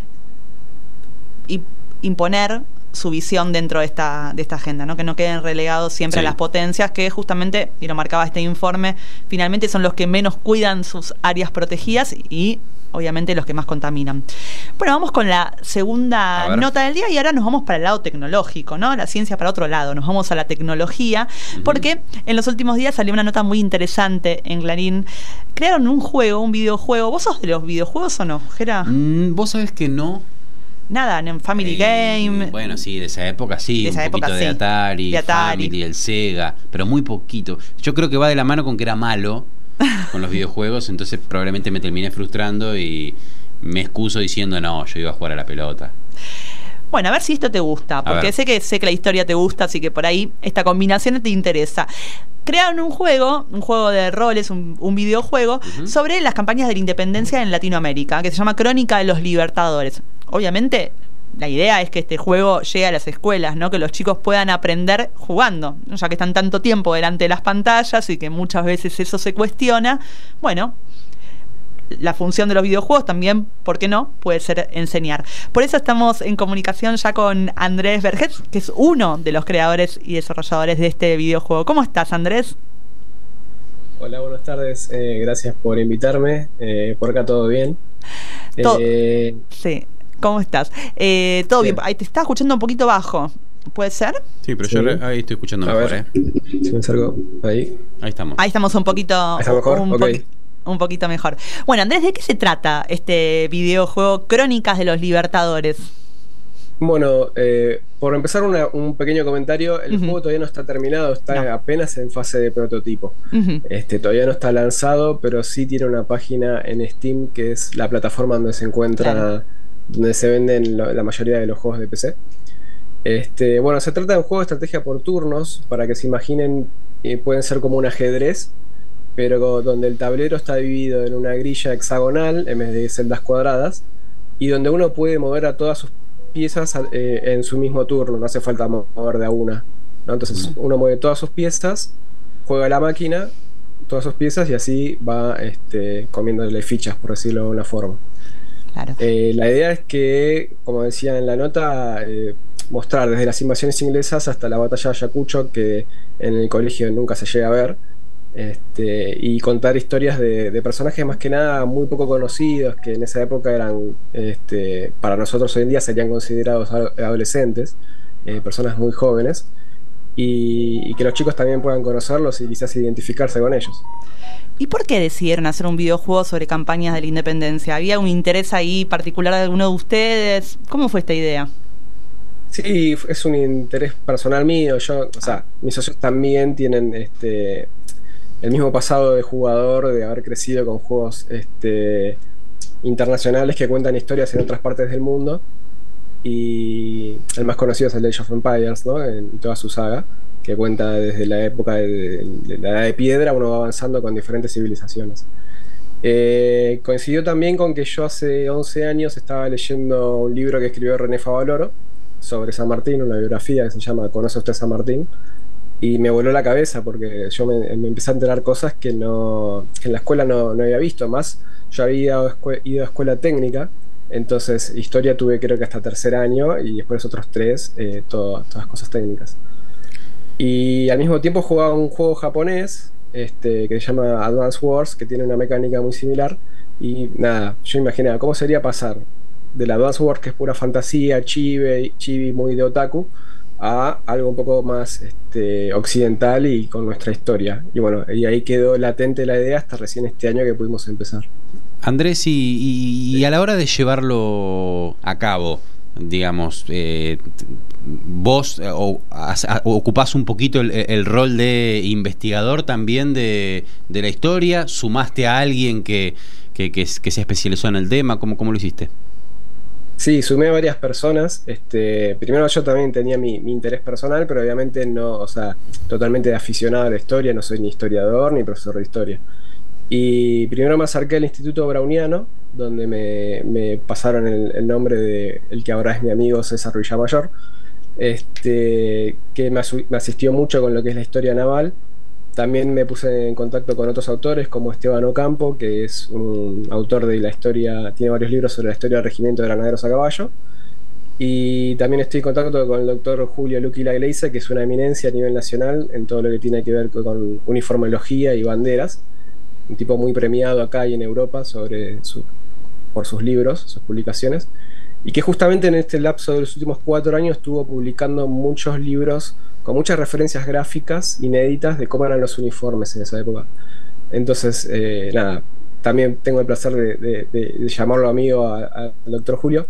i- imponer su visión dentro de esta de esta agenda, ¿no? Que no queden relegados siempre sí. a las potencias que justamente, y lo marcaba este informe, finalmente son los que menos cuidan sus áreas protegidas y obviamente los que más contaminan. Bueno, vamos con la segunda nota del día y ahora nos vamos para el lado tecnológico, ¿no? La ciencia para otro lado, nos vamos a la tecnología, uh-huh. porque en los últimos días salió una nota muy interesante en Clarín. Crearon un juego, un videojuego. ¿Vos sos de los videojuegos o no, Gera? Mm, vos sabés que no. Nada, en Family eh, Game. Bueno, sí, de esa época sí, de esa un época, poquito sí. de Atari, de Atari, Family, el Sega, pero muy poquito. Yo creo que va de la mano con que era malo con los videojuegos, entonces probablemente me terminé frustrando y me excuso diciendo no, yo iba a jugar a la pelota. Bueno, a ver si esto te gusta, porque sé que sé que la historia te gusta, así que por ahí esta combinación te interesa. Crearon un juego, un juego de roles, un, un videojuego, uh-huh. sobre las campañas de la independencia en Latinoamérica, que se llama Crónica de los Libertadores. Obviamente, la idea es que este juego llegue a las escuelas, ¿no? Que los chicos puedan aprender jugando, ¿no? Ya que están tanto tiempo delante de las pantallas y que muchas veces eso se cuestiona. Bueno, la función de los videojuegos también, ¿por qué no?, puede ser enseñar. Por eso estamos en comunicación ya con Andrés Vergés, que es uno de los creadores y desarrolladores de este videojuego. ¿Cómo estás, Andrés? Hola, buenas tardes. Eh, gracias por invitarme. Eh, por acá todo bien. Todo, eh, sí. ¿Cómo estás? Eh, todo bien. bien. Ahí te estaba escuchando un poquito bajo. ¿Puede ser? Sí, pero sí. yo re, ahí estoy escuchando a mejor, ver, ¿eh? Si me acerco ahí. Ahí estamos. Ahí estamos un poquito. ¿Ahí está mejor? Un, okay. poqu- un poquito mejor. Bueno, Andrés, ¿de qué se trata este videojuego Crónicas de los Libertadores? Bueno, eh, por empezar una, un pequeño comentario, el uh-huh. juego todavía no está terminado, está no. apenas en fase de prototipo. Uh-huh. Este, todavía no está lanzado, pero sí tiene una página en Steam, que es la plataforma donde se encuentra, claro. donde se venden lo, la mayoría de los juegos de P C. Este, bueno, se trata de un juego de estrategia por turnos, para que se imaginen, eh, pueden ser como un ajedrez, pero donde el tablero está dividido en una grilla hexagonal en vez de celdas cuadradas, y donde uno puede mover a todas sus piezas eh, en su mismo turno, no hace falta mover de a una, ¿no? Entonces uno mueve todas sus piezas, juega la máquina, todas sus piezas, y así va este, comiéndole fichas, por decirlo de una forma. Claro. Eh, la idea es que, como decía en la nota, eh, mostrar desde las invasiones inglesas hasta la batalla de Ayacucho, que en el colegio nunca se llega a ver, este, y contar historias de, de personajes más que nada muy poco conocidos, que en esa época eran, este, para nosotros hoy en día serían considerados adolescentes, eh, personas muy jóvenes, y, y que los chicos también puedan conocerlos y quizás identificarse con ellos. ¿Y por qué decidieron hacer un videojuego sobre campañas de la independencia? ¿Había un interés ahí particular de alguno de ustedes? ¿Cómo fue esta idea? Sí, es un interés personal mío. Yo, o sea, mis socios también tienen este el mismo pasado de jugador, de haber crecido con juegos este, internacionales que cuentan historias en otras partes del mundo. Y el más conocido es el Age of Empires, ¿no? En toda su saga, que cuenta desde la época de, de la Edad de Piedra, uno va avanzando con diferentes civilizaciones. Eh, coincidió también con que yo hace once años estaba leyendo un libro que escribió René Favaloro sobre San Martín, una biografía que se llama ¿Conoce usted San Martín? Y me voló la cabeza porque yo me, me empecé a enterar cosas que, no, que en la escuela no, no había visto. Más, yo había ido a, escue- ido a escuela técnica, entonces historia tuve creo que hasta tercer año y después otros tres, eh, todo, todas cosas técnicas. Y al mismo tiempo jugaba un juego japonés este, que se llama Advance Wars, que tiene una mecánica muy similar. Y nada, yo imaginaba cómo sería pasar del Advance Wars, que es pura fantasía, chibi, chibi muy de otaku, a algo un poco más este, occidental y con nuestra historia. Y bueno, y ahí quedó latente la idea hasta recién este año que pudimos empezar. Andrés, y, y, y a la hora de llevarlo a cabo, digamos, eh, vos eh, o, as, a, ocupás un poquito el, el rol de investigador también de, de la historia, sumaste a alguien que, que, que, que se especializó en el tema, ¿cómo, cómo lo hiciste? Sí, sumé a varias personas. Este, primero yo también tenía mi, mi interés personal, pero obviamente no, o sea, totalmente aficionado a la historia, no soy ni historiador ni profesor de historia. Y primero me acerqué al Instituto Browniano, donde me, me pasaron el, el nombre de el que ahora es mi amigo César Villamayor, este, que me, asu- me asistió mucho con lo que es la historia naval. También me puse en contacto con otros autores como Esteban Ocampo, que es un autor de la historia, tiene varios libros sobre la historia del regimiento de granaderos a caballo. Y también estoy en contacto con el doctor Julio Luqui Lagleize, que es una eminencia a nivel nacional en todo lo que tiene que ver con uniformología y banderas. Un tipo muy premiado acá y en Europa sobre su, por sus libros, sus publicaciones. Y que justamente en este lapso de los últimos cuatro años estuvo publicando muchos libros con muchas referencias gráficas inéditas de cómo eran los uniformes en esa época. Entonces, eh, nada, también tengo el placer de, de, de, de llamarlo amigo al doctor Julio.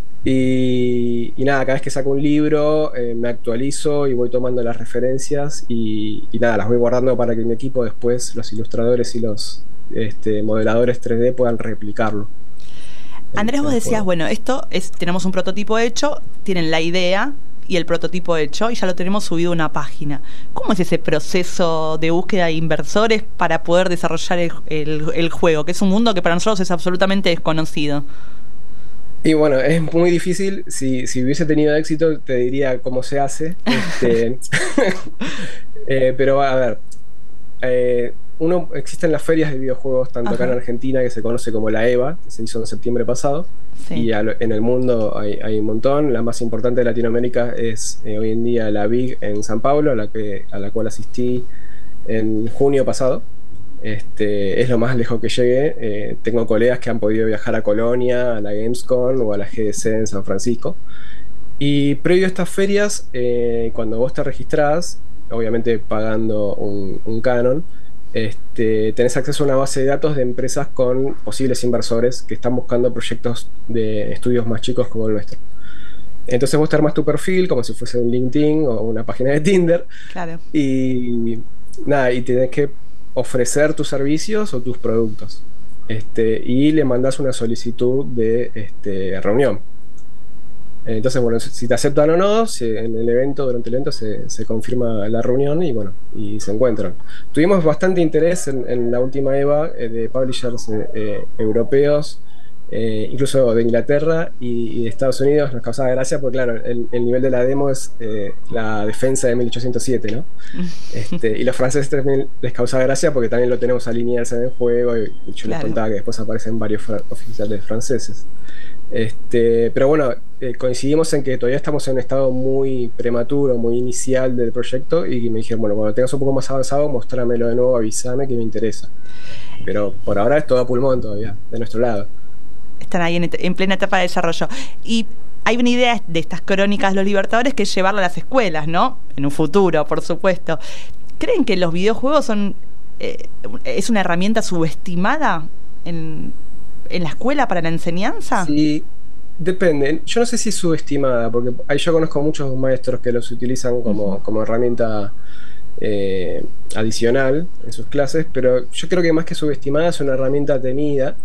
Y, y nada, cada vez que saco un libro eh, me actualizo y voy tomando las referencias y, y nada, las voy guardando para que mi equipo después, los ilustradores y los este, modeladores tres D puedan replicarlo. Andrés, vos decías, bueno, esto es, tenemos un prototipo hecho, tienen la idea y el prototipo hecho y ya lo tenemos subido a una página. ¿Cómo es ese proceso de búsqueda de inversores para poder desarrollar el, el, el juego? Que es un mundo que para nosotros es absolutamente desconocido. Y bueno, es muy difícil. Si, si hubiese tenido éxito, te diría cómo se hace. Este, eh, pero a ver, eh, uno existen las ferias de videojuegos, tanto Ajá. acá en Argentina, que se conoce como la EVA, que se hizo en septiembre pasado, sí. y a, en el mundo hay, hay un montón. La más importante de Latinoamérica es eh, hoy en día la Big en San Pablo, a la, que, a la cual asistí en junio pasado. Este, es lo más lejos que llegué. Eh, tengo colegas que han podido viajar a Colonia, a la Gamescom o a la G D C en San Francisco. Y previo a estas ferias, eh, cuando vos te registrás, obviamente pagando un, un canon, este, tenés acceso a una base de datos de empresas con posibles inversores que están buscando proyectos de estudios más chicos como el nuestro. Entonces vos te armas tu perfil como si fuese un LinkedIn o una página de Tinder. Claro. Y nada, y tenés que ofrecer tus servicios o tus productos. Este, y le mandás una solicitud de este, reunión. Entonces, bueno, si te aceptan o no, si en el evento, durante el evento se, se confirma la reunión y bueno, y se encuentran. Tuvimos bastante interés en, en la última EVA eh, de publishers eh, eh, europeos, eh, incluso de Inglaterra y, y de Estados Unidos. Nos causaba gracia porque, claro, el, el nivel de la demo es eh, la defensa de mil ochocientos siete, ¿no? Este, y los franceses también les causaba gracia porque también lo tenemos a alinearse en el juego y, y yo claro. les contaba que después aparecen varios fra- oficiales franceses. Este, pero bueno, eh, coincidimos en que todavía estamos en un estado muy prematuro, muy inicial del proyecto y me dijeron, bueno, cuando tengas un poco más avanzado, mostrámelo de nuevo, avísame que me interesa. Pero por ahora es todo a pulmón todavía, de nuestro lado. Están ahí en, en plena etapa de desarrollo. Y hay una idea de estas crónicas de los Libertadores que es llevarla a las escuelas, ¿no? En un futuro, por supuesto. ¿Creen que los videojuegos son eh, es una herramienta subestimada en... en la escuela para la enseñanza? Sí, depende. Yo no sé si es subestimada, porque yo conozco muchos maestros que los utilizan como, uh-huh. como herramienta eh, adicional en sus clases, pero yo creo que más que subestimada es una herramienta temida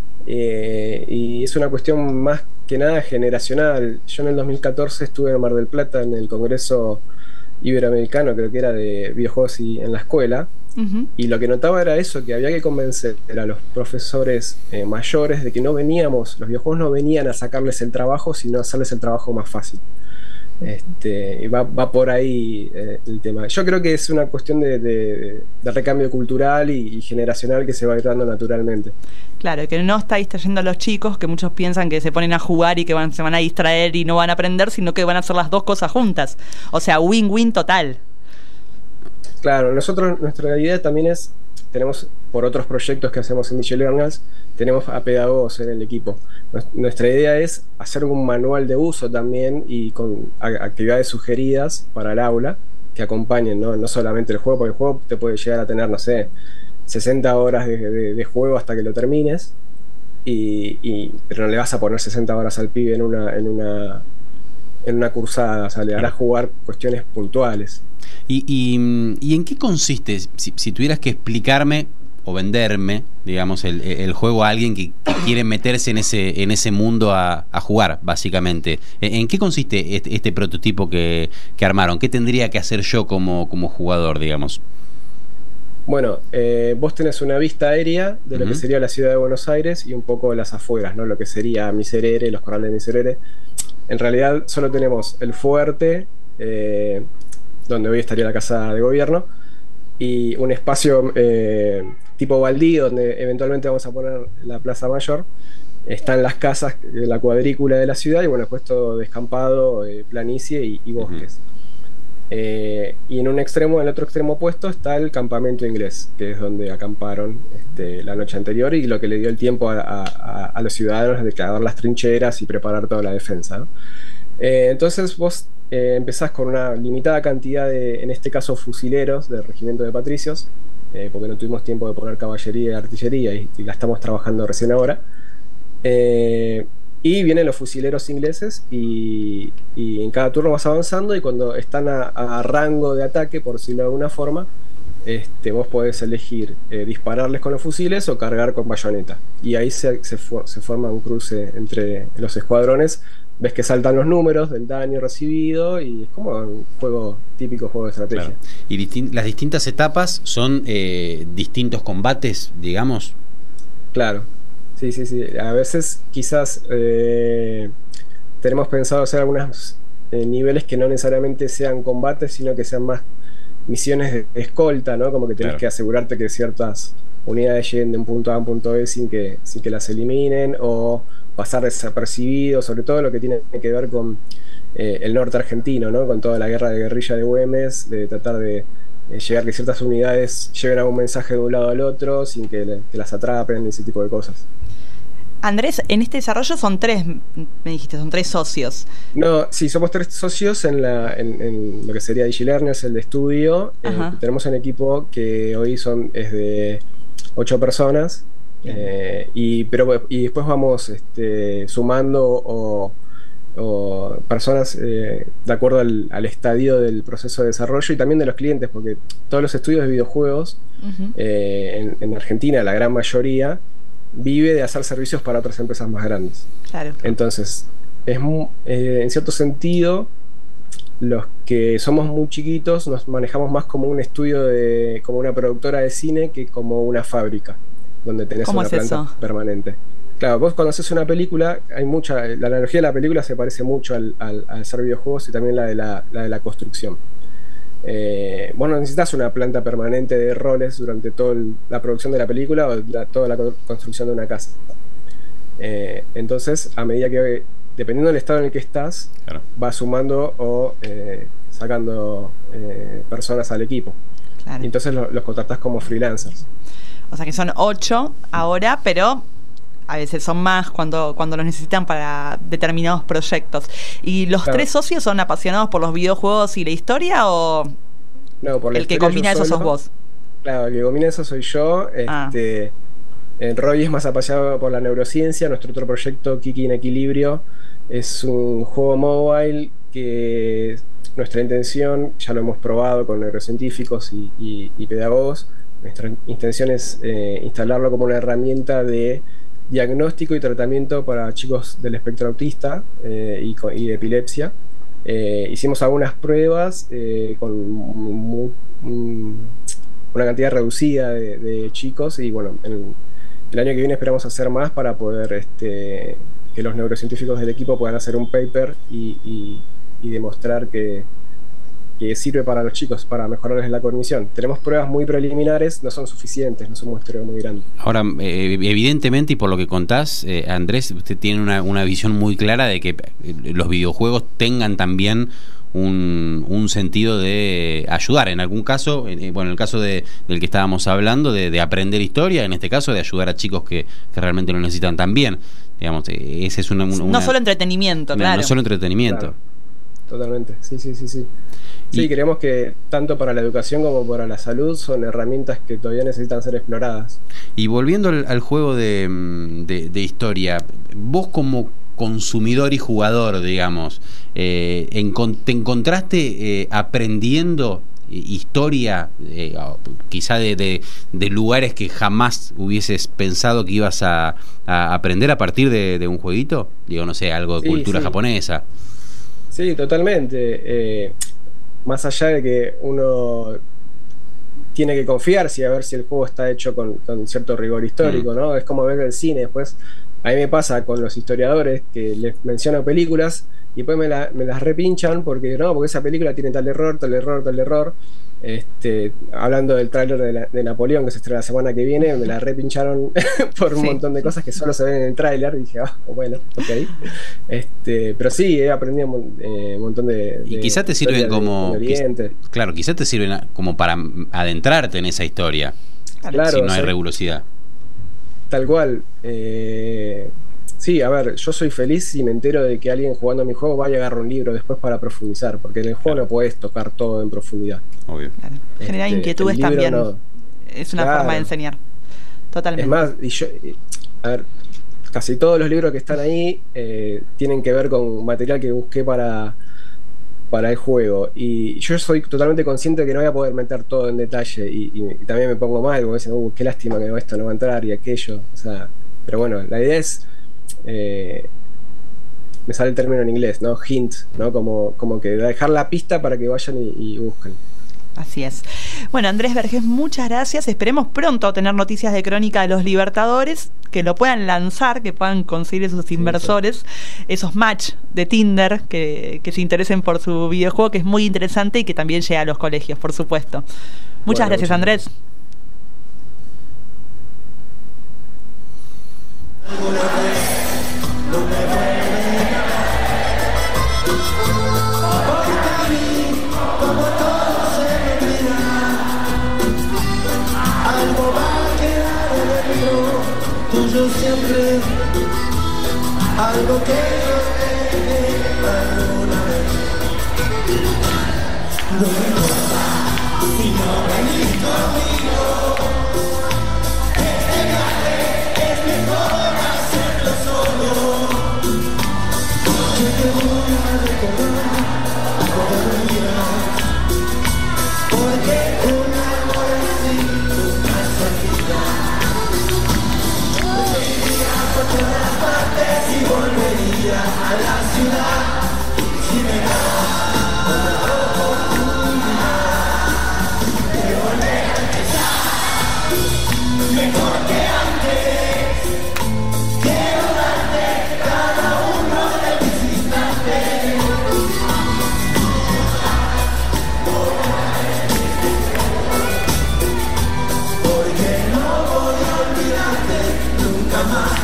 eh, y es una cuestión más que nada generacional. Yo en el dos mil catorce estuve en Mar del Plata en el Congreso Iberoamericano, creo que era de videojuegos y en la escuela. Uh-huh. Y lo que notaba era eso, que había que convencer a los profesores eh, mayores de que no veníamos, los videojuegos no venían a sacarles el trabajo, sino a hacerles el trabajo más fácil. Este, y va, va por ahí eh, el tema. Yo creo que es una cuestión de, de, de recambio cultural y, y generacional que se va a ir dando naturalmente. Claro, que no está distrayendo a los chicos, que muchos piensan que se ponen a jugar y que van, se van a distraer y no van a aprender, sino que van a hacer las dos cosas juntas. O sea, win-win total. Claro, nosotros, nuestra idea también es, tenemos por otros proyectos que hacemos en DigiLearners, tenemos a pedagogos en el equipo. Nuestra idea es hacer un manual de uso también y con actividades sugeridas para el aula que acompañen, ¿no? No solamente el juego, porque el juego te puede llegar a tener, no sé, sesenta horas de, de, de juego hasta que lo termines, y, y, pero no le vas a poner sesenta horas al pibe en una, en una, en una cursada, o sea, le harás jugar cuestiones puntuales. ¿Y, y, y en qué consiste, si, si tuvieras que explicarme o venderme, digamos, el, el juego a alguien que, que quiere meterse en ese en ese mundo a, a jugar, básicamente? ¿En qué consiste este, este prototipo que, que armaron? ¿Qué tendría que hacer yo como, como jugador, digamos? Bueno, eh, vos tenés una vista aérea de lo uh-huh. que sería la ciudad de Buenos Aires y un poco las afueras, ¿no? Lo que sería Miserere, los corrales de Miserere. En realidad solo tenemos el fuerte, eh, donde hoy estaría la casa de gobierno, y un espacio eh, tipo baldío donde eventualmente vamos a poner la plaza mayor. Están las casas de la cuadrícula de la ciudad y bueno, después todo descampado, eh, planicie y, y bosques. Uh-huh. Eh, y en un extremo, en el otro extremo opuesto, está el campamento inglés, que es donde acamparon este, la noche anterior y lo que le dio el tiempo a, a, a los ciudadanos de clavar las trincheras y preparar toda la defensa, ¿no? Eh, entonces vos eh, empezás con una limitada cantidad de, en este caso, fusileros del regimiento de patricios, eh, porque no tuvimos tiempo de poner caballería y artillería y, y la estamos trabajando recién ahora. Eh, y vienen los fusileros ingleses y, y en cada turno vas avanzando y cuando están a, a rango de ataque, por decirlo de alguna forma, este, vos podés elegir eh, dispararles con los fusiles o cargar con bayoneta. Y ahí se, se, se forma un cruce entre los escuadrones. Ves que saltan los números del daño recibido y es como un juego típico, juego de estrategia. Claro. Y distin- las distintas etapas son eh, distintos combates, digamos. Claro, sí, sí, sí. A veces quizás eh, tenemos pensado hacer algunos eh, niveles que no necesariamente sean combates, sino que sean más misiones de escolta, ¿no? Como que tenés claro. que asegurarte que ciertas unidades lleguen de un punto A a un punto B sin que, sin que las eliminen, o pasar desapercibido, sobre todo lo que tiene que ver con eh, el norte argentino, ¿no? Con toda la guerra de guerrilla de Güemes, de tratar de eh, llegar que ciertas unidades lleven a un mensaje de un lado al otro sin que, le, que las atrapen, ese tipo de cosas. Andrés, en este desarrollo son tres, me dijiste, son tres socios. No, sí, somos tres socios en, la, en, en lo que sería DigiLearners, el de estudio. Eh, tenemos un equipo que hoy son es de ocho personas. Eh, y, pero, y después vamos este, sumando o, o personas eh, de acuerdo al, al estadio del proceso de desarrollo y también de los clientes, porque todos los estudios de videojuegos uh-huh. eh, en, en Argentina, la gran mayoría vive de hacer servicios para otras empresas más grandes. Claro. Entonces, es muy, eh, en cierto sentido, los que somos muy chiquitos nos manejamos más como un estudio de, como una productora de cine que como una fábrica donde tenés una planta eso? permanente. Claro, vos cuando haces una película, hay mucha, la analogía de la película se parece mucho al, al, al hacer videojuegos y también la de la, la, de la construcción. Eh, vos no necesitas una planta permanente de roles durante toda la producción de la película o la, toda la construcción de una casa. Eh, entonces, a medida que, dependiendo del estado en el que estás, claro. vas sumando o eh, sacando eh, personas al equipo. Claro. Y entonces lo, los contratás como freelancers. O sea que son ocho ahora, pero a veces son más cuando, cuando los necesitan para determinados proyectos. ¿Y los claro. tres socios son apasionados por los videojuegos y la historia o no, por la el que combina eso sos vos? Claro, el que combina eso soy yo. Ah. Este, Roy es más apasionado por la neurociencia. Nuestro otro proyecto, Kiki en Equilibrio, es un juego mobile que nuestra intención, ya lo hemos probado con neurocientíficos y, y, y pedagogos. Nuestra intención es eh, instalarlo como una herramienta de diagnóstico y tratamiento para chicos del espectro autista eh, y, con, y de epilepsia. Eh, hicimos algunas pruebas eh, con muy, muy, una cantidad reducida de, de chicos y bueno, en, el año que viene esperamos hacer más para poder este, que los neurocientíficos del equipo puedan hacer un paper y, y, y demostrar que, que sirve para los chicos, para mejorarles la cognición. Tenemos pruebas muy preliminares, no son suficientes, no son un muestreo muy grande. Ahora, eh, evidentemente, y por lo que contás, eh, Andrés, usted tiene una, una visión muy clara de que los videojuegos tengan también un, un sentido de ayudar, en algún caso, eh, bueno, en el caso de, del que estábamos hablando, de, de aprender historia, en este caso de ayudar a chicos que, que realmente lo necesitan también. Digamos, eh, ese es una, una, no solo entretenimiento, no, claro. No solo entretenimiento. Claro. Totalmente, sí, sí, sí, sí. Sí, y creemos que tanto para la educación como para la salud son herramientas que todavía necesitan ser exploradas. Y volviendo al, al juego de, de, de historia, vos como consumidor y jugador, digamos, eh, encont- ¿te encontraste eh, aprendiendo historia, eh, quizá de, de, de lugares que jamás hubieses pensado que ibas a, a aprender a partir de, de un jueguito? Digo, no sé, algo de sí, cultura sí. japonesa. Sí, totalmente. Eh, más allá de que uno tiene que confiarse y a ver si el juego está hecho con, con cierto rigor histórico, mm. ¿no? Es como ver el cine. Después, a mí me pasa con los historiadores que les menciono películas y después me, la, me las repinchan porque no, porque esa película tiene tal error, tal error, tal error. Este, hablando del tráiler de, la, de Napoleón que se estrena la semana que viene, me la repincharon por un sí. montón de cosas que solo se ven en el tráiler. Dije, ah, bueno, ok. Este, pero sí, he aprendido un eh, montón de, de. Y quizás te sirven como. Quizá, claro, quizás te sirven como para adentrarte en esa historia. Claro, si no hay sí. rigurosidad. Tal cual. Eh, sí, a ver, yo soy feliz si me entero de que alguien jugando a mi juego va a llegar a un libro después para profundizar, porque en el juego no podés tocar todo en profundidad. Obvio. Claro. Generar este, inquietudes también. No. Es una claro. forma de enseñar. Totalmente. Es más, y yo, a ver, casi todos los libros que están ahí eh, tienen que ver con material que busqué para, para el juego. Y yo soy totalmente consciente de que no voy a poder meter todo en detalle. Y, y, y también me pongo mal, porque dicen, uh, qué lástima que esto no va a entrar y aquello. O sea, pero bueno, la idea es. Eh, me sale el término en inglés, ¿no? Hint, ¿no? Como, como que dejar la pista para que vayan y, y busquen. Así es. Bueno, Andrés Vergés, muchas gracias. Esperemos pronto tener noticias de Crónica de los Libertadores, que lo puedan lanzar, que puedan conseguir esos inversores, sí, sí. esos match de Tinder que, que se interesen por su videojuego, que es muy interesante y que también llega a los colegios, por supuesto. Muchas bueno, gracias, muchas Andrés. Tuyo siempre, algo que yo dejé alguna vez. No me importa si no venís conmigo. Este viaje es mejor hacerlo solo. Yo te voy a recordar todavía, porque un amor así nunca se olvida. Por todas partes y volvería a la ciudad si me da una oportunidad de volver a empezar mejor que antes. Quiero darte cada uno de mis instantes. Porque no voy a olvidarte nunca más.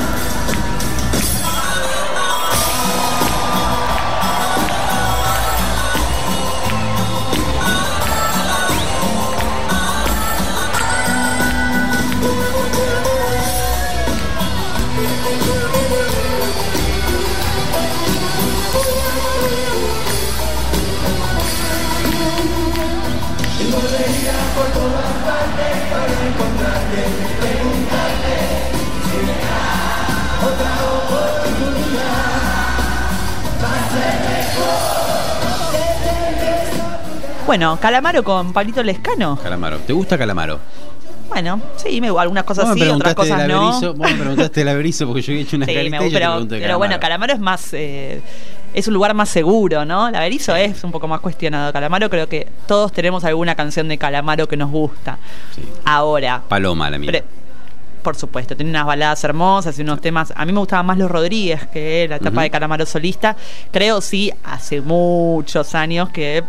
Por todas partes para encontrarte, preguntarte si me da otra oportunidad. Va a ser mejor. Bueno, Calamaro con Pablito Lescano. Calamaro, ¿te gusta Calamaro? Bueno, sí, me, algunas cosas vos sí, otras cosas no. Vos me preguntaste el Averizo porque yo he hecho una sí, carita me, y yo pero, te pregunto de pero bueno, Calamaro es más... Eh, es un lugar más seguro, ¿no? El Averizo sí. es un poco más cuestionado. Calamaro, creo que todos tenemos alguna canción de Calamaro que nos gusta. Sí. Ahora. Paloma, la mía. Pre- Por supuesto, tiene unas baladas hermosas y unos temas. A mí me gustaban más los Rodríguez que la etapa uh-huh. de Calamaro solista. Creo, sí, hace muchos años que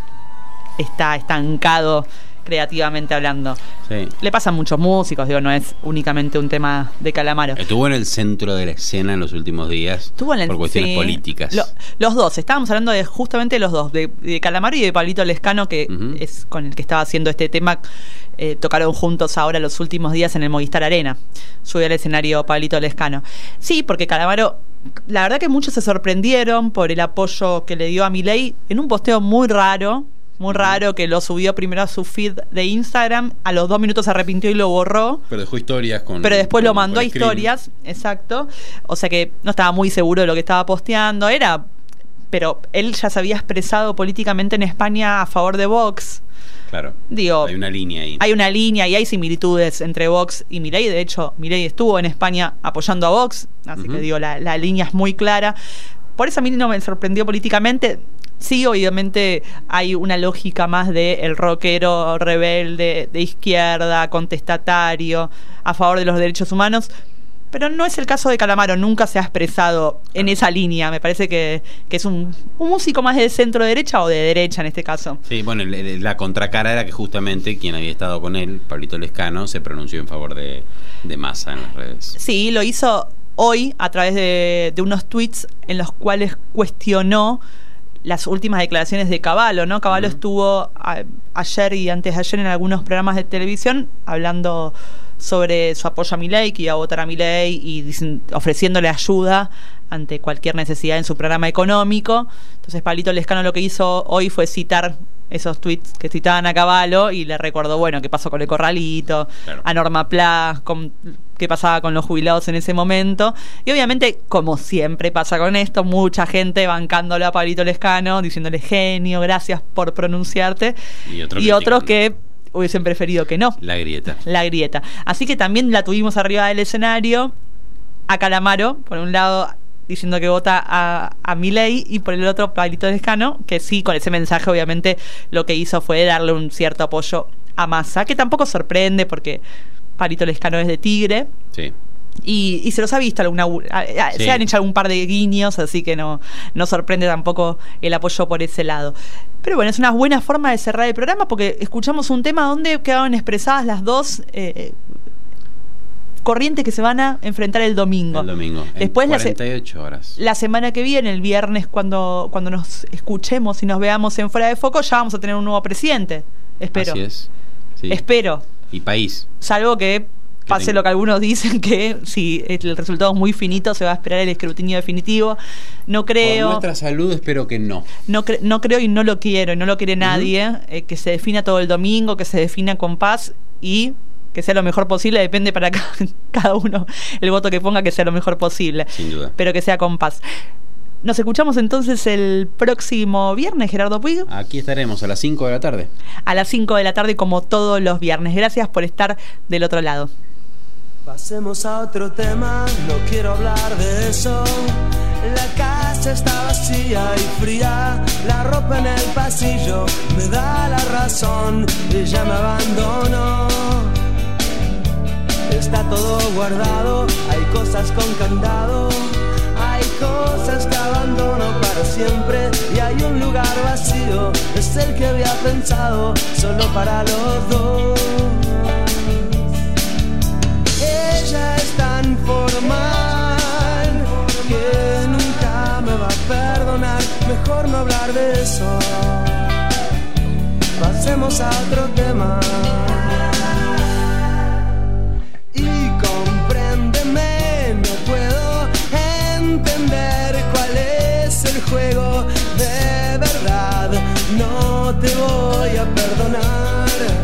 está estancado creativamente hablando. Sí. Le pasan muchos músicos, digo, no es únicamente un tema de Calamaro. Estuvo en el centro de la escena en los últimos días. Estuvo en el, por cuestiones sí, políticas. Lo, los dos, estábamos hablando de justamente los dos, de, de Calamaro y de Pablito Lescano, que uh-huh. es con el que estaba haciendo este tema. Eh, tocaron juntos ahora los últimos días en el Movistar Arena. Subió al escenario Pablito Lescano. Sí, porque Calamaro, la verdad que muchos se sorprendieron por el apoyo que le dio a Milei en un posteo muy raro. Muy raro, que lo subió primero a su feed de Instagram, a los dos minutos se arrepintió y lo borró. Pero dejó historias con... Pero después con, lo mandó a historias, exacto. O sea que no estaba muy seguro de lo que estaba posteando. Era... Pero él ya se había expresado políticamente en España a favor de Vox. Claro, digo, hay una línea ahí. Hay una línea y hay similitudes entre Vox y Milei. De hecho, Milei estuvo en España apoyando a Vox. Así uh-huh. que digo, la, la línea es muy clara. Por eso a mí no me sorprendió políticamente. Sí, obviamente hay una lógica más de el rockero rebelde, de izquierda, contestatario, a favor de los derechos humanos, pero no es el caso de Calamaro, nunca se ha expresado en esa línea. Me parece que, que es un, un músico más de centro derecha o de derecha en este caso. Sí, bueno, la contracara era que justamente quien había estado con él, Pablito Lescano, se pronunció en favor de, de Massa en las redes. Sí, lo hizo hoy a través de, de unos tweets en los cuales cuestionó las últimas declaraciones de Cavallo, ¿no? Cavallo uh-huh. estuvo a, ayer y antes de ayer en algunos programas de televisión hablando sobre su apoyo a Milei, que iba a votar a Milei y dicen, ofreciéndole ayuda ante cualquier necesidad en su programa económico. Entonces Pablito Lescano lo que hizo hoy fue citar esos tweets que citaban a Cavallo y le recordó, bueno, qué pasó con el corralito, claro. a Norma Pla, con, qué pasaba con los jubilados en ese momento. Y obviamente, como siempre pasa con esto, mucha gente bancándole a Pablito Lescano, diciéndole genio, gracias por pronunciarte. Y, otro y otros que hubiesen preferido que no. La grieta. La grieta. Así que también la tuvimos arriba del escenario a Calamaro, por un lado diciendo que vota a, a Milei, y por el otro Pablito Lescano, que sí, con ese mensaje obviamente lo que hizo fue darle un cierto apoyo a Massa, que tampoco sorprende porque Pablito Lescano es de Tigre. Sí. Y, y se los ha visto alguna sí. se han hecho algún par de guiños, así que no, no sorprende tampoco el apoyo por ese lado. Pero bueno, es una buena forma de cerrar el programa porque escuchamos un tema donde quedaron expresadas las dos eh, corrientes que se van a enfrentar el domingo. El domingo. Después en cuarenta y ocho horas. La semana que viene, el viernes, cuando, cuando nos escuchemos y nos veamos en Fuera de Foco, ya vamos a tener un nuevo presidente. Espero. Así es. Sí. Espero. Y país. Salvo que pase tengo? lo que algunos dicen, que si el resultado es muy finito se va a esperar el escrutinio definitivo. No creo. Por nuestra salud espero que no. No, cre- no creo y no lo quiero, y no lo quiere nadie. Uh-huh. eh, que se defina todo el domingo, que se defina con paz y que sea lo mejor posible. Depende para cada, cada uno el voto que ponga, que sea lo mejor posible. Sin duda. Pero que sea con paz. Nos escuchamos entonces el próximo viernes, Gerardo Puig. Aquí estaremos a las cinco de la tarde. A las cinco de la tarde, como todos los viernes. Gracias por estar del otro lado. Pasemos a otro tema, no quiero hablar de eso. La casa está vacía y fría, la ropa en el pasillo me da la razón, ella me abandonó. Está todo guardado, hay cosas con candado, hay cosas que abandono para siempre y hay un lugar vacío, es el que había pensado solo para los dos. Ella es tan formal que nunca me va a perdonar, mejor no hablar de eso. Pasemos a otro tema. Y compréndeme, no puedo entender cuál es el juego. De verdad, no te voy a perdonar.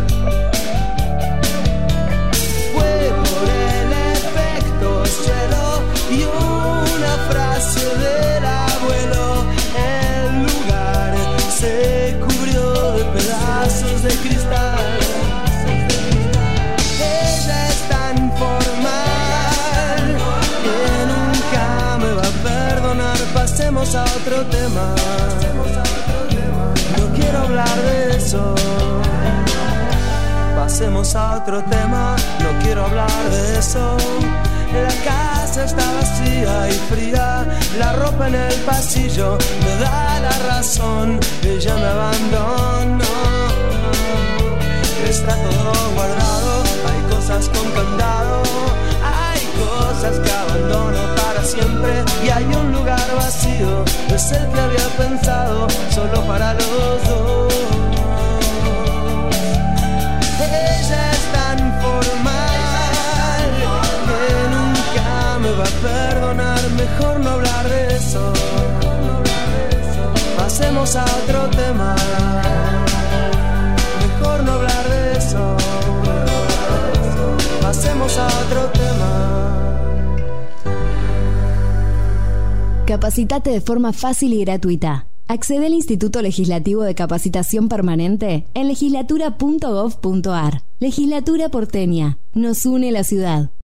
Y una frase del abuelo, el lugar se cubrió de pedazos de cristal. Ella es tan formal que nunca me va a perdonar. Pasemos a otro tema, no quiero hablar de eso. Pasemos a otro tema, no quiero hablar de eso. La casa está vacía y fría, la ropa en el pasillo me da la razón, ella me abandonó. Está todo guardado, hay cosas con candado, hay cosas que abandono para siempre y hay un lugar vacío, es el que había pensado solo para los dos. Ella es tan formal que nunca me va a perdonar, mejor no hablar de eso. Pasemos a otro tema, mejor no hablar de eso. Pasemos a otro tema. Capacitate de forma fácil y gratuita. Accede al Instituto Legislativo de Capacitación Permanente en legislatura punto gov punto ar. Legislatura porteña. Nos une la ciudad.